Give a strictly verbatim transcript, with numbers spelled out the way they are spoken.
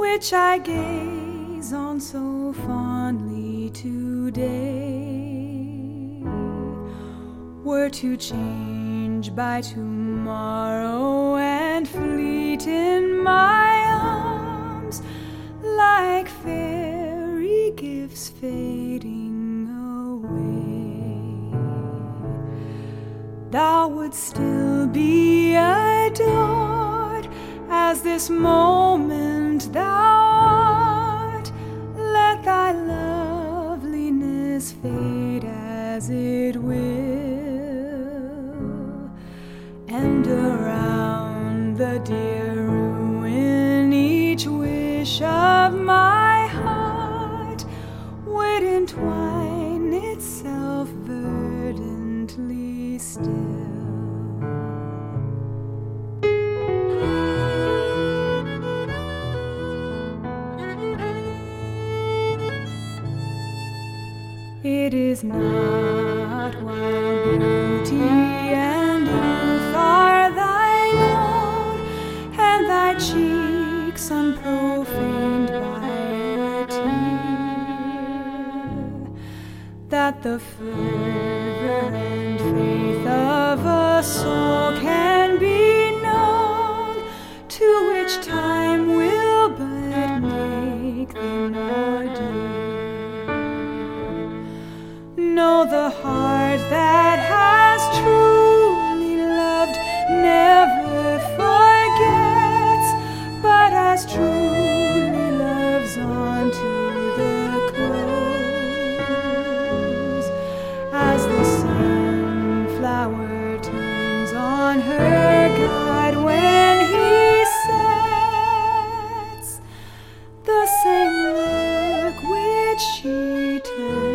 which I gaze on so fondly today, were to change by tomorrow and fleet in my arms like fairy gifts fading away, thou wouldst still be adored as this moment thou art. Let thy loveliness fade as it will, and around the dear ruin each wish of my heart would entwine itself verdantly still. It is not while beauty and youth are thine own, and thy cheeks unprofaned by a tear, that the fervor and faith of a soul can be known, to which time will but make thee more dear. Know the heart that has truly loved never forgets, but as truly loves on to the close, as the sunflower turns on her God when he sets, the same look which she turns